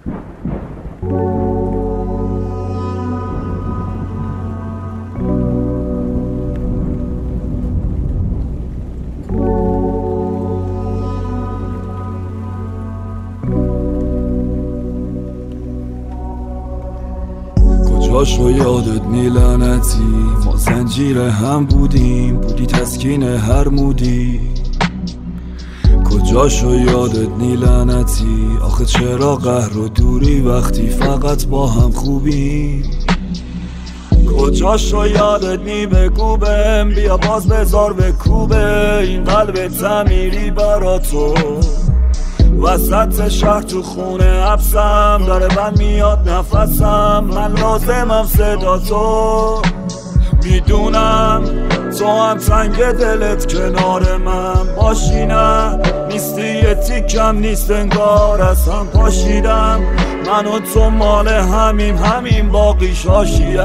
کجاشو یادت نی لعنتی، ما زنجیر هم بودی تسکین هر مودی. کجاشو یادت نی لعنتی، آخه چرا قهر و دوری وقتی فقط با هم خوبی. کجاشو یادت نی بگو بهم، بیا باز بذار بکوبه این قلب تعمیری برا تو. وسط شهر تو خونه حبسم، داره بند میاد نفسم، من لازمم صدا تو. میدونم تو هم تنگ دلت کنار من باشی، نه نیستی یه تیکم نیست انگار از هم پاشیدم. من و تو مال همین باقیش حاشیه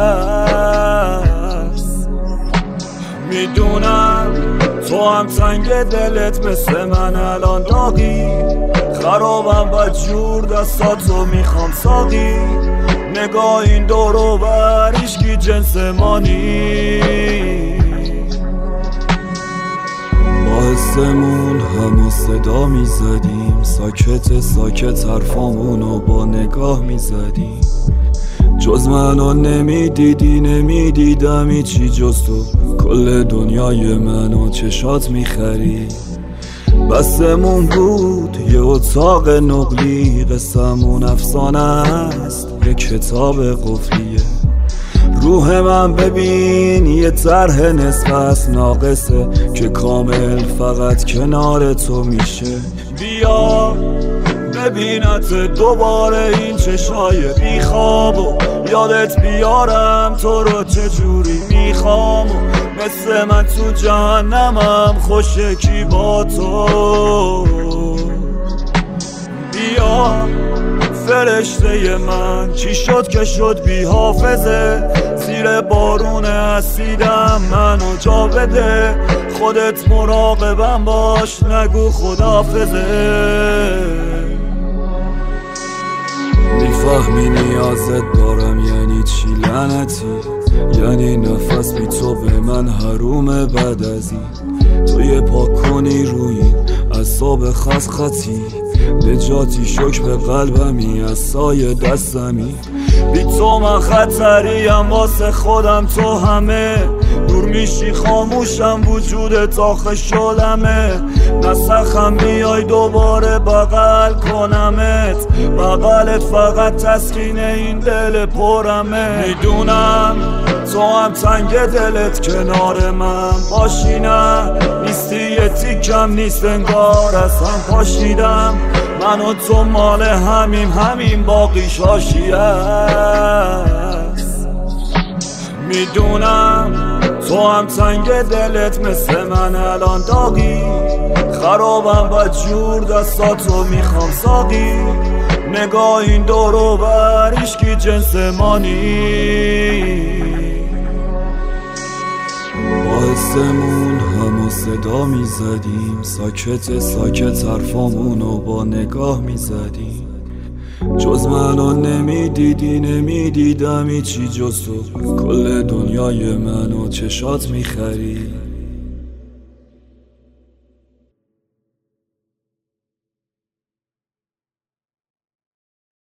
است. میدونم تو هم تنگ دلت مثل من الان داغی، خرابم و جور دستاتو میخوام ساقی. نگاه این دورو بر هیچکی جنس ما نی، با حسمون همو صدا میزدیم، ساکت حرفامونو با نگاه میزدیم. جز منو نمیدیدم هیچی جز تو، کل دنیای منو چشات میخرید. بسمون بود یه اتاق نقلی، قصمون افسانه است یه کتاب قفلیه. روح من ببین یه طرح نصف است ناقصه که کامل فقط کنار تو میشه. بیا ببینت دوباره این چشای بیخواب و یادت بیارم تو رو چجوری میخوام. مثل من تو جهنمم خوشه کی با تو. بیا فرشته من چی شد که شد بی حافظه، زیر بارون اسیدم منو جا بده. خودت مراقبم باش نگو خداحافظه. میفهمی نیازت دارم یعنی چی لعنتی، یعنی نفس بی تو به من حرومه. بعد از این توی پاک کنی روی اعصاب خطی، نجاتی شک به قلبمی از سایه دستمی. بی تو من خطریم واسه خودم، تو همه دور میشی خاموشم وجودت آخه شلمه. نسخم میای دوباره بغل کنمت، بغلت فقط تسکین این دل پرمه. میدونم تو هم تنگ دلت کنار من باشی، نه نیستی یه تیکم نیست انگار از هم پاشیدم. من و تو مال همین باقیش حاشیه است. میدونم تو هم تنگ دلت مثل من الان داغی، خرابم و جور دستاتو میخوام ساقی. نگاه این دورو بر هیچکی جنس ما نی، با حسمون همو صدا میزدیم، ساکت حرفامونو با نگاه میزدیم. جز منو نمیدیدم هیچی جز تو، کل دنیای منو چشات میخرید.